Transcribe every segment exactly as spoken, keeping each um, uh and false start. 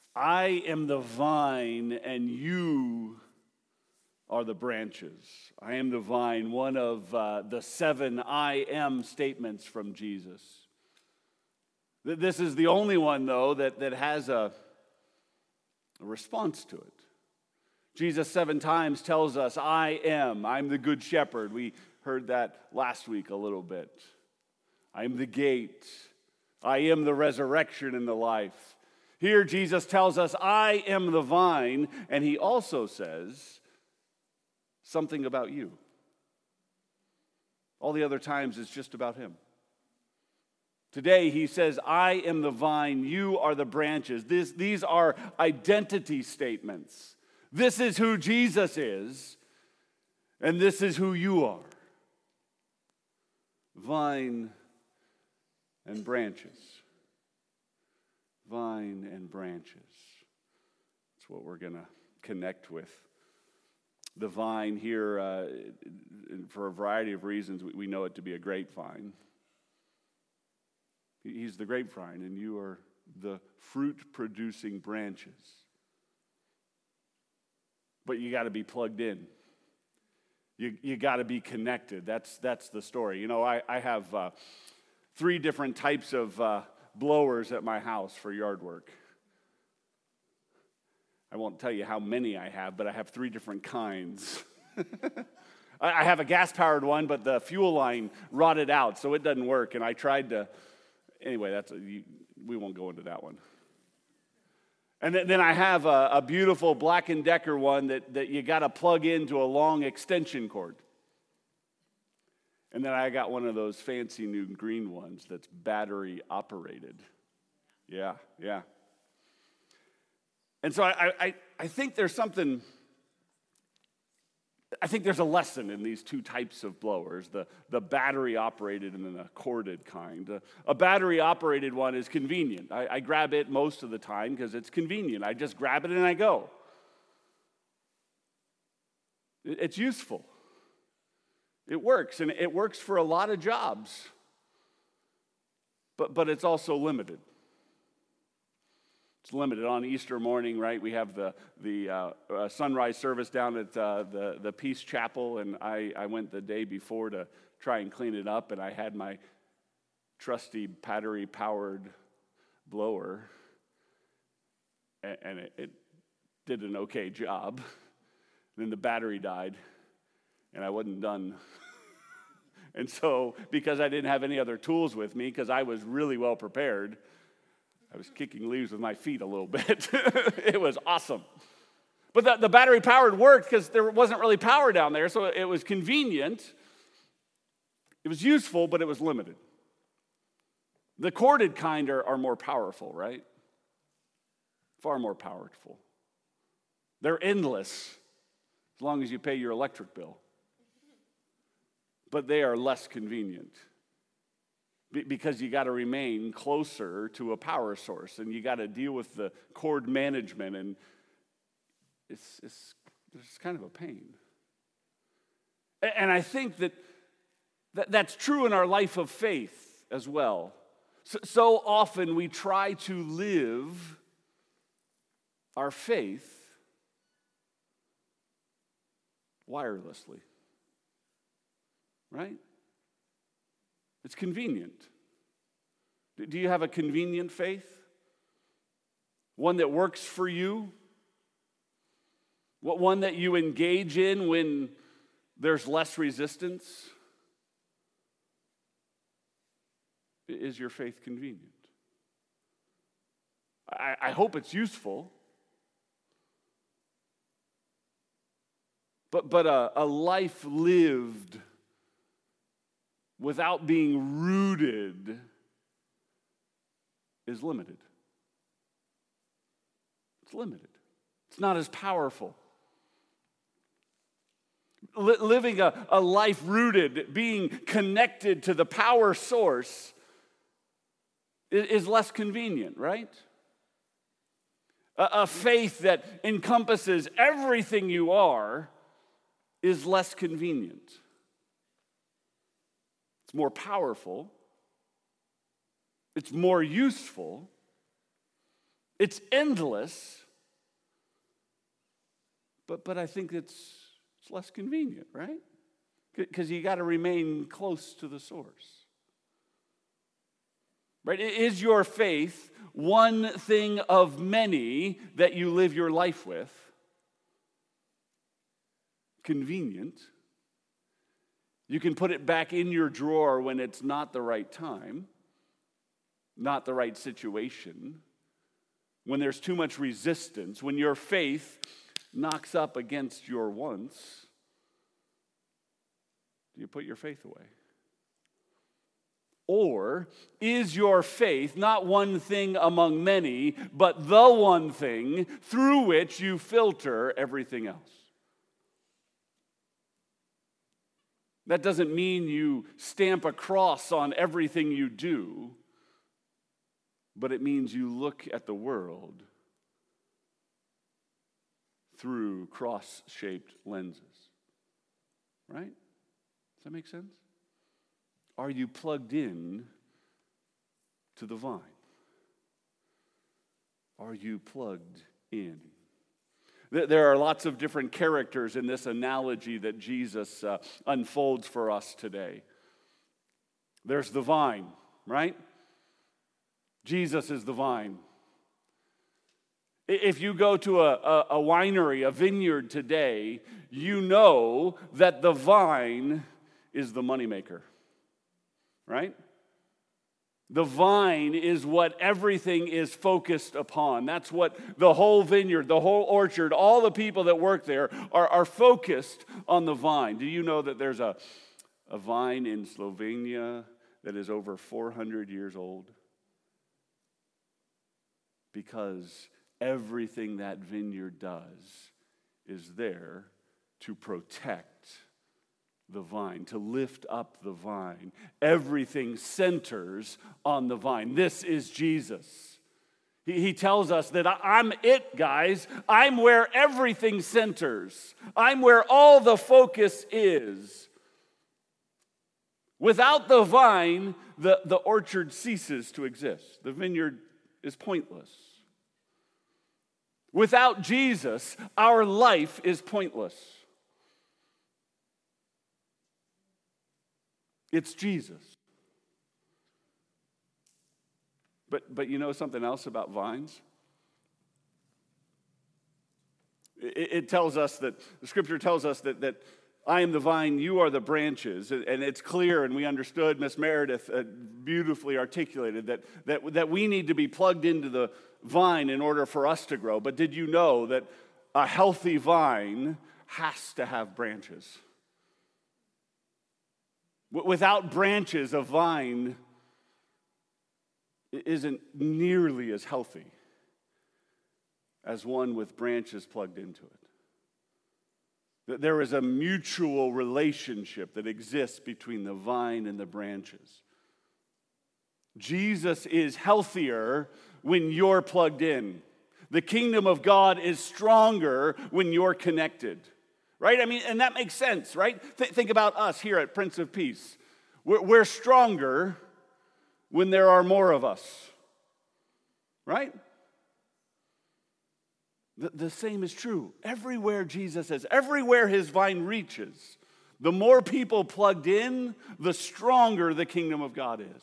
I am the vine and you are the branches. I am the vine, one of uh, the seven I am statements from Jesus. This is the only one, though, that, that has a, a response to it. Jesus seven times tells us, I am. I'm the good shepherd. We heard that last week a little bit. I am the gate. I am the resurrection and the life. Here Jesus tells us, I am the vine, and he also says something about you. All the other times it's just about him. Today he says, I am the vine, you are the branches. This, these are identity statements. This is who Jesus is, and this is who you are. Vine and branches. Vine and branches. That's what we're going to connect with. The vine here, uh, for a variety of reasons, we know it to be a grapevine. He's the grapevine, and you are the fruit-producing branches. But you got to be plugged in. You you got to be connected. That's that's the story. You know, I, I have uh, three different types of uh, blowers at my house for yard work. I won't tell you how many I have, but I have three different kinds. I have a gas-powered one, but the fuel line rotted out, so it doesn't work. And I tried to, anyway, that's a, you, we won't go into that one. And then, then I have a, a beautiful Black and Decker one that, that you got to plug into a long extension cord. And then I got one of those fancy new green ones that's battery operated. Yeah, yeah. And so I, I, I think there's something, I think there's a lesson in these two types of blowers, the, the battery-operated and then the corded kind. A, a battery-operated one is convenient. I, I grab it most of the time because it's convenient. I just grab it and I go. It, it's useful. It works, and it works for a lot of jobs. But, but it's also limited. It's limited. On Easter morning, right, we have the the uh, uh, sunrise service down at uh, the, the Peace Chapel, and I, I went the day before to try and clean it up, and I had my trusty battery-powered blower, and, and it, it did an okay job. Then the battery died, and I wasn't done. And so, because I didn't have any other tools with me, because I was really well prepared, I was kicking leaves with my feet a little bit. It was awesome. But the, the battery-powered worked because there wasn't really power down there, so it was convenient. It was useful, but it was limited. The corded kind are, are more powerful, right? Far more powerful. They're endless as long as you pay your electric bill. But they are less convenient. Because you got to remain closer to a power source, and you got to deal with the cord management, and it's, it's, it's kind of a pain. And I think that, that that's true in our life of faith as well. So, so often we try to live our faith wirelessly, right? It's convenient. Do you have a convenient faith? One that works for you? What one that you engage in when there's less resistance? Is your faith convenient? I, I hope it's useful. But, but a, a life lived without being rooted is limited. It's limited. It's not as powerful. Li- living a, a life rooted, being connected to the power source is, is less convenient, right? A, a faith that encompasses everything you are is less convenient. It's more powerful. It's more useful. It's endless, but, but I think it's, it's less convenient, right? Because you got to remain close to the source. Right? Is your faith one thing of many that you live your life with? Convenient. You can put it back in your drawer when it's not the right time, not the right situation, when there's too much resistance, when your faith knocks up against your wants. Do you put your faith away? Or is your faith not one thing among many, but the one thing through which you filter everything else? That doesn't mean you stamp a cross on everything you do, but it means you look at the world through cross-shaped lenses. Right? Does that make sense? Are you plugged in to the vine? Are you plugged in? There are lots of different characters in this analogy that Jesus uh, unfolds for us today. There's the vine, right? Jesus is the vine. If you go to a, a, a winery, a vineyard today, you know that the vine is the moneymaker, right? The vine is what everything is focused upon. That's what the whole vineyard, the whole orchard, all the people that work there are, are focused on the vine. Do you know that there's a, a vine in Slovenia that is over four hundred years old? Because everything that vineyard does is there to protect the vine, to lift up the vine. Everything centers on the vine. This is Jesus. He, he tells us that I'm it, guys. I'm where everything centers. I'm where all the focus is. Without the vine, the, the orchard ceases to exist. The vineyard is pointless. Without Jesus, our life is pointless. It's Jesus. But, but you know something else about vines? It, it tells us that, the scripture tells us that, that I am the vine, you are the branches. And it's clear, and we understood, Miss Meredith uh, beautifully articulated that, that, that we need to be plugged into the vine in order for us to grow. But did you know that a healthy vine has to have branches? Without branches, a vine isn't nearly as healthy as one with branches plugged into it. There is a mutual relationship that exists between the vine and the branches. Jesus is healthier when you're plugged in. The kingdom of God is stronger when you're connected. Right? I mean, and that makes sense, right? Th- think about us here at Prince of Peace. We're, we're stronger when there are more of us. Right? The, the same is true. Everywhere Jesus is, everywhere his vine reaches, the more people plugged in, the stronger the kingdom of God is.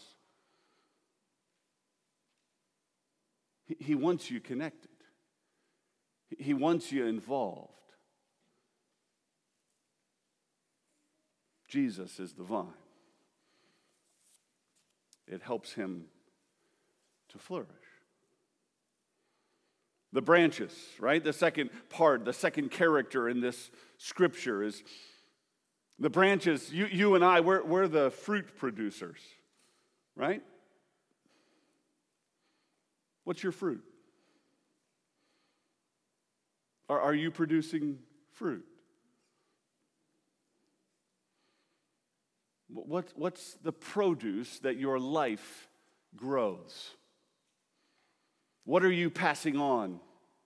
He, he wants you connected. He wants you involved. Jesus is the vine. It helps him to flourish. The branches, right? The second part, the second character in this scripture is the branches. You, you and I, we're, we're the fruit producers, right? What's your fruit? Are, are you producing fruit? What, what's the produce that your life grows? What are you passing on?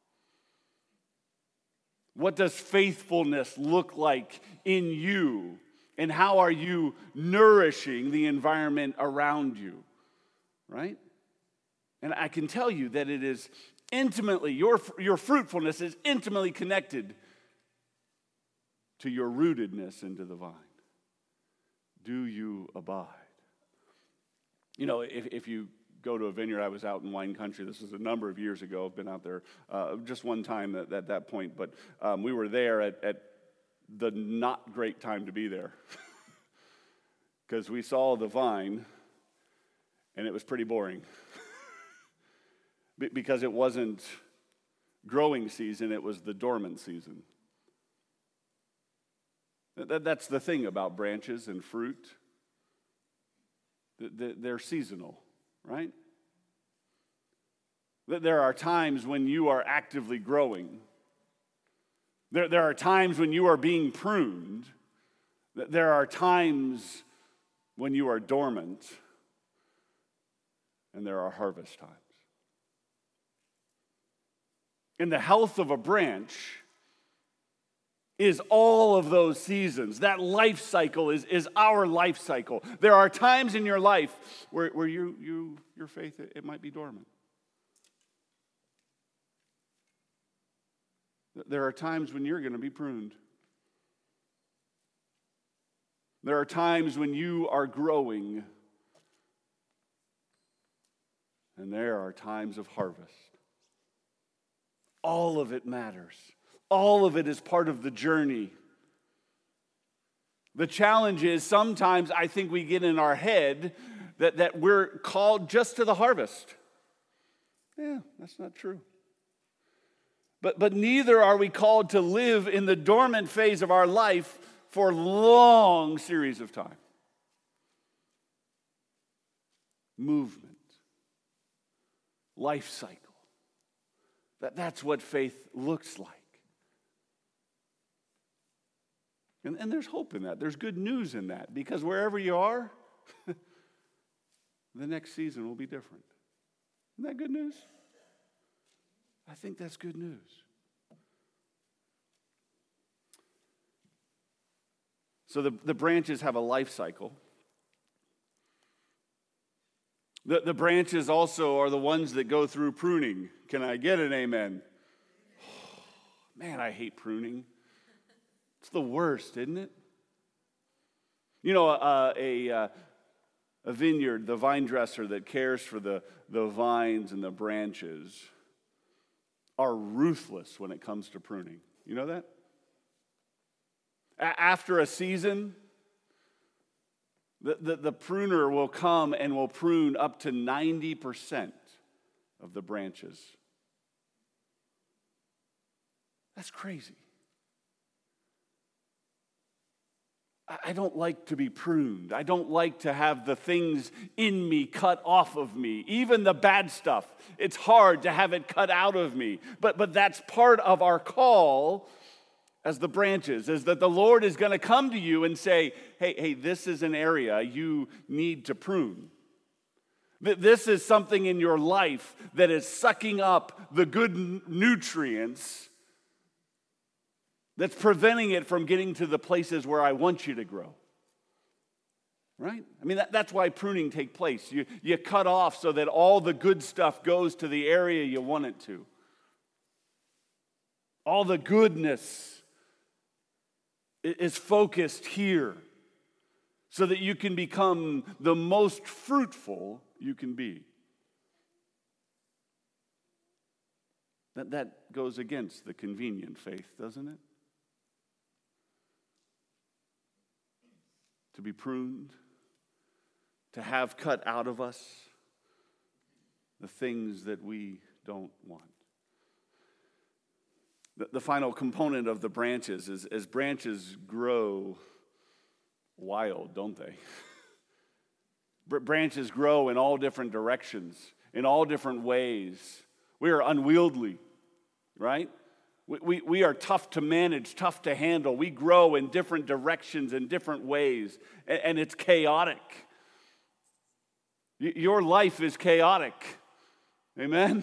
What does faithfulness look like in you? And how are you nourishing the environment around you? Right? And I can tell you that it is intimately, your, your fruitfulness is intimately connected to your rootedness into the vine. Do you abide? You know, if, if you go to a vineyard, I was out in wine country. This was a number of years ago. I've been out there uh, just one time at, at that point. But um, we were there at, at the not great time to be there. Because we saw the vine, and it was pretty boring. Because it wasn't growing season, it was the dormant season. That's the thing about branches and fruit. They're seasonal, right? There are times when you are actively growing. There, there are times when you are being pruned. There are times when you are dormant. And there are harvest times. And the health of a branch is all of those seasons. That life cycle is, is our life cycle. There are times in your life where, where you, you, your faith, it, it might be dormant. There are times when you're going to be pruned. There are times when you are growing. And there are times of harvest. All of it matters. All of it is part of the journey. The challenge is sometimes I think we get in our head that, that we're called just to the harvest. Yeah, that's not true. But, but neither are we called to live in the dormant phase of our life for a long series of time. Movement. Life cycle. That, that's what faith looks like. And, and there's hope in that. There's good news in that. Because wherever you are, the next season will be different. Isn't that good news? I think that's good news. So the, the branches have a life cycle. The, the branches also are the ones that go through pruning. Can I get an amen? Oh, man, I hate pruning. It's the worst, isn't it? You know, uh, a, uh, a vineyard, the vine dresser that cares for the, the vines and the branches are ruthless when it comes to pruning. You know that? A- after a season, The, the, the pruner will come and will prune up to ninety percent of the branches. That's crazy. I, I don't like to be pruned. I don't like to have the things in me cut off of me. Even the bad stuff, it's hard to have it cut out of me. But, but that's part of our call as the branches, is that the Lord is going to come to you and say, hey, hey, this is an area you need to prune. This is something in your life that is sucking up the good nutrients that's preventing it from getting to the places where I want you to grow. Right? I mean, that, that's why pruning takes place. You, you cut off so that all the good stuff goes to the area you want it to. All the goodness is focused here so that you can become the most fruitful you can be. That, that goes against the convenient faith, doesn't it? To be pruned, to have cut out of us the things that we don't want. The final component of the branches is as branches grow wild, don't they? Branches grow in all different directions, in all different ways. We are unwieldy, right? We, we, we are tough to manage, tough to handle. We grow in different directions, in different ways, and, and it's chaotic. Y- your life is chaotic. Amen?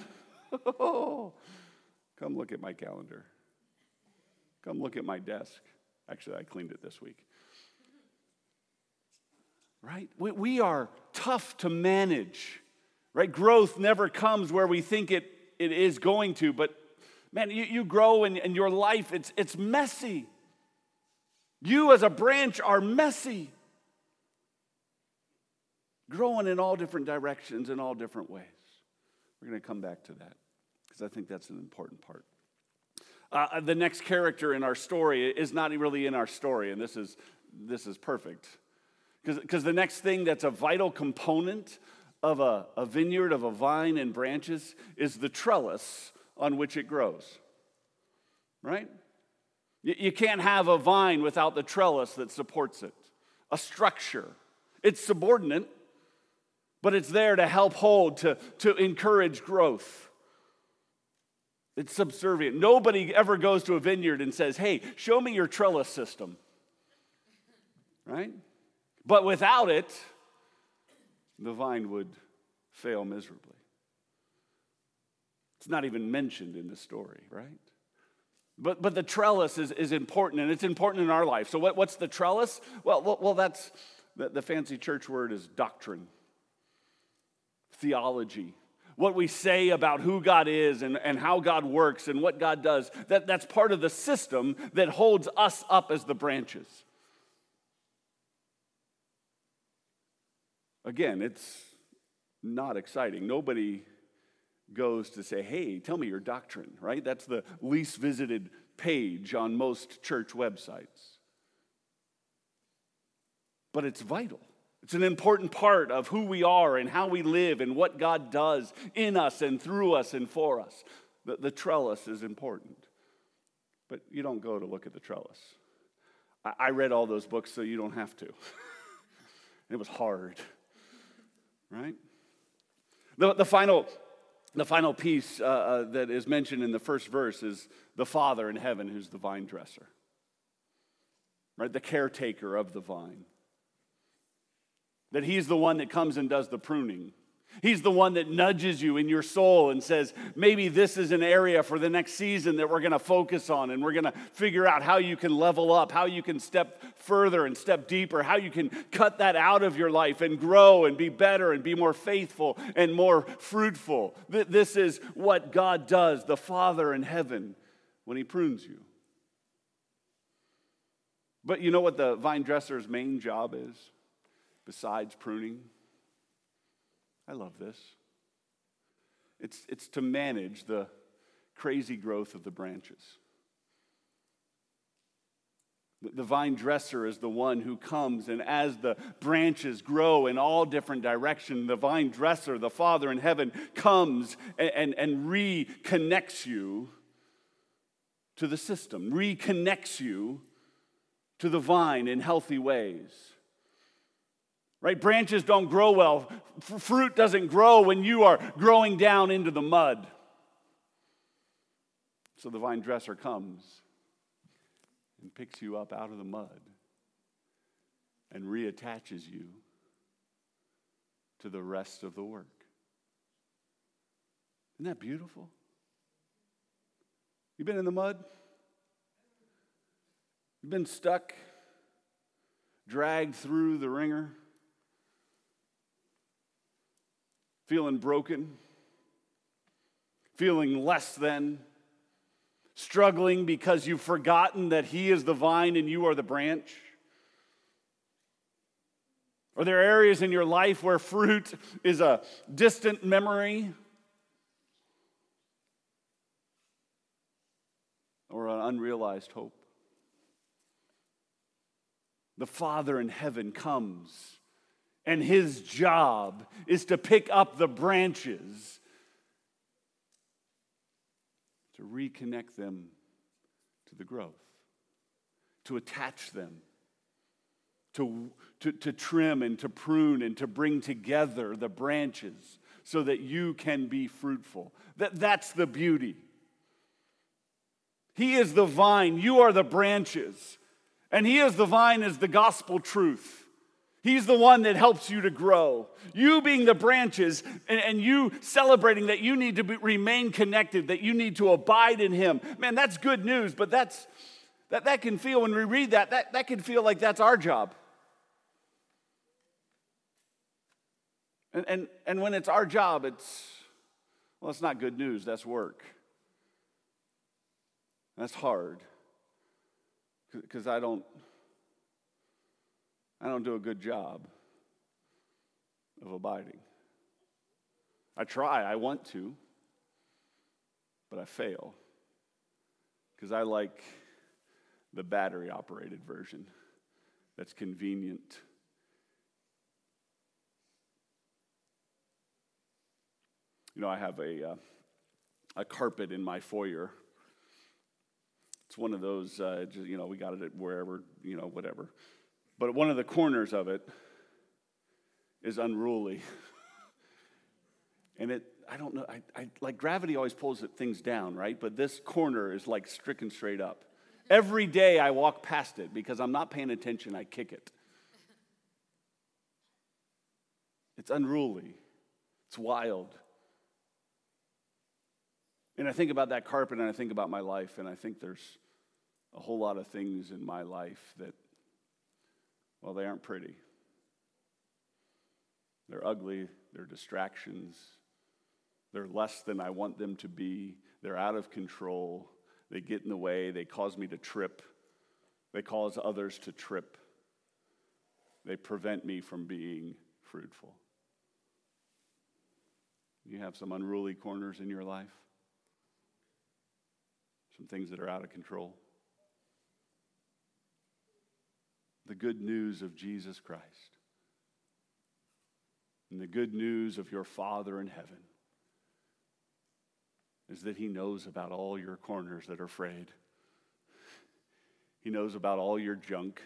Come look at my calendar. Come look at my desk. Actually, I cleaned it this week. Right? We, we are tough to manage. right? Growth never comes where we think it, it is going to, but man, you, you grow in, in your life, it's, it's messy. You as a branch are messy. Growing in all different directions, in all different ways. We're going to come back to that because I think that's an important part. Uh, the next character in our story is not really in our story, and this is, this is perfect. Because the next thing that's a vital component of a, a vineyard, of a vine and branches, is the trellis on which it grows. Right? You, you can't have a vine without the trellis that supports it. A structure. It's subordinate, but it's there to help hold, to, to encourage growth. It's subservient. Nobody ever goes to a vineyard and says, hey, show me your trellis system. Right? But without it, the vine would fail miserably. It's not even mentioned in the story, right? But but the trellis is, is important, and it's important in our life. So what, what's the trellis? Well, well, well that's, the, the fancy church word is doctrine, theology. What we say about who God is and, and how God works and what God does, that, that's part of the system that holds us up as the branches. Again, it's not exciting. Nobody goes to say, hey, tell me your doctrine, right? That's the least visited page on most church websites. But it's vital. It's an important part of who we are and how we live and what God does in us and through us and for us. The, the trellis is important. But you don't go to look at the trellis. I, I read all those books so you don't have to. It was hard. Right? The, the, final, the final piece uh, uh, that is mentioned in the first verse is the Father in heaven who's the vine dresser. Right? The caretaker of the vine. That he's the one that comes and does the pruning. He's the one that nudges you in your soul and says, maybe this is an area for the next season that we're going to focus on, and we're going to figure out how you can level up, how you can step further and step deeper, how you can cut that out of your life and grow and be better and be more faithful and more fruitful. This is what God does, the Father in heaven, when he prunes you. But you know what the vine dresser's main job is? Besides pruning, I love this. It's, it's to manage the crazy growth of the branches. The, the vine dresser is the one who comes, and as the branches grow in all different directions, the vine dresser, the Father in heaven, comes and, and, and reconnects you to the system, reconnects you to the vine in healthy ways. Right? Branches don't grow well. F- fruit doesn't grow when you are growing down into the mud. So the vine dresser comes and picks you up out of the mud and reattaches you to the rest of the work. Isn't that beautiful? You been in the mud? You've been stuck, dragged through the ringer? Feeling broken, feeling less than, struggling because you've forgotten that he is the vine and you are the branch? Are there areas in your life where fruit is a distant memory or an unrealized hope? The Father in heaven comes, and his job is to pick up the branches to reconnect them to the growth, to attach them, to, to, to trim and to prune and to bring together the branches so that you can be fruitful. That, that's the beauty. He is the vine, you are the branches, and he is the vine is the gospel truth. He's the one that helps you to grow. You being the branches and, and you celebrating that you need to be, remain connected, that you need to abide in him. Man, that's good news, but that's that, that can feel, when we read that, that, that can feel like that's our job. And, and, and when it's our job, it's, well, it's not good news. That's work. That's hard. Because I don't, I don't do a good job of abiding. I try, I want to, but I fail. Because I like the battery-operated version that's convenient. You know, I have a, uh, a carpet in my foyer. It's one of those, uh, just, you know, we got it at wherever, you know, whatever. But one of the corners of it is unruly. And it, I don't know, I, I like gravity always pulls things down, right? But this corner is like stricken straight up. Every day I walk past it because I'm not paying attention, I kick it. It's unruly. It's wild. And I think about that carpet and I think about my life, and I think there's a whole lot of things in my life that, well, they aren't pretty. They're ugly, they're distractions, they're less than I want them to be, they're out of control, they get in the way, they cause me to trip, they cause others to trip, they prevent me from being fruitful. You have some unruly corners in your life? Some things that are out of control. The good news of Jesus Christ and the good news of your Father in heaven is that he knows about all your corners that are frayed. He knows about all your junk.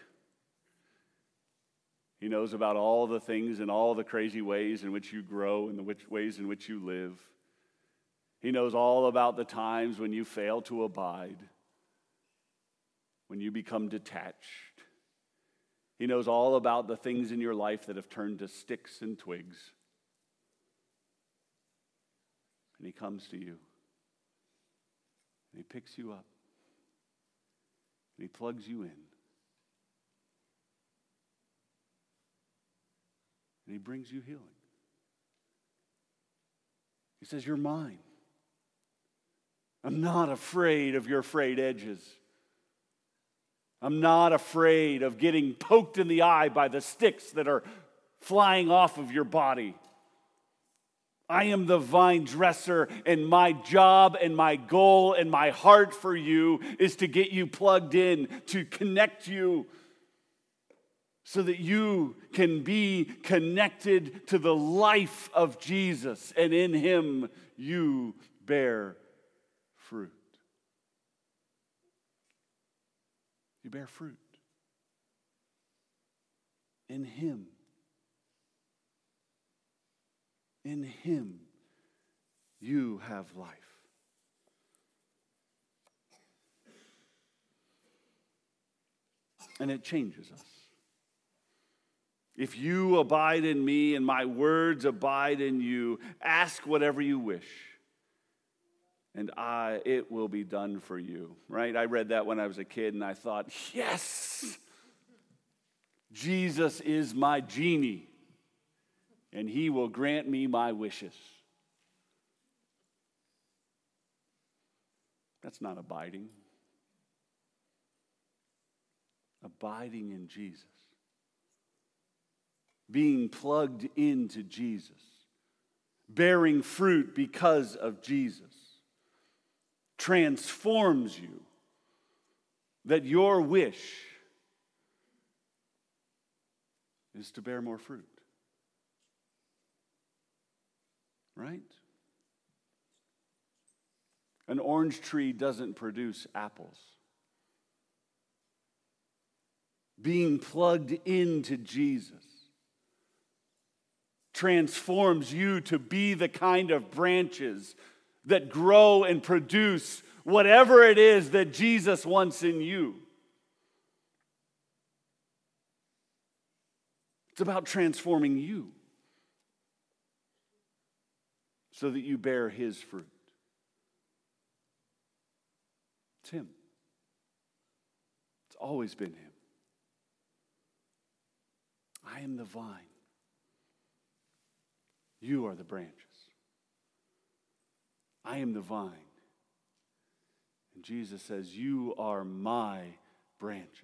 He knows about all the things and all the crazy ways in which you grow and the which ways in which you live. He knows all about the times when you fail to abide, when you become detached. He knows all about the things in your life that have turned to sticks and twigs. And he comes to you. And he picks you up. And he plugs you in. And he brings you healing. He says, "You're mine. I'm not afraid of your frayed edges. I'm not afraid of getting poked in the eye by the sticks that are flying off of your body. I am the vine dresser, and my job and my goal and my heart for you is to get you plugged in, to connect you so that you can be connected to the life of Jesus, and in him you bear fruit." You bear fruit. In him. In him you have life. And it changes us. If you abide in me and my words abide in you, ask whatever you wish, and I, it will be done for you. Right? I read that when I was a kid, and I thought, yes, Jesus is my genie, and he will grant me my wishes. That's not abiding. Abiding in Jesus. Being plugged into Jesus. Bearing fruit because of Jesus. Transforms you, that your wish is to bear more fruit. Right? An orange tree doesn't produce apples. Being plugged into Jesus transforms you to be the kind of branches that grow and produce whatever it is that Jesus wants in you. It's about transforming you so that you bear his fruit. It's him. It's always been him. I am the vine. You are the branches. I am the vine. And Jesus says, you are my branches.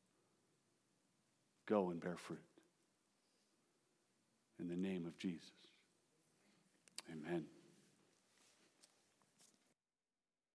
Go and bear fruit. In the name of Jesus.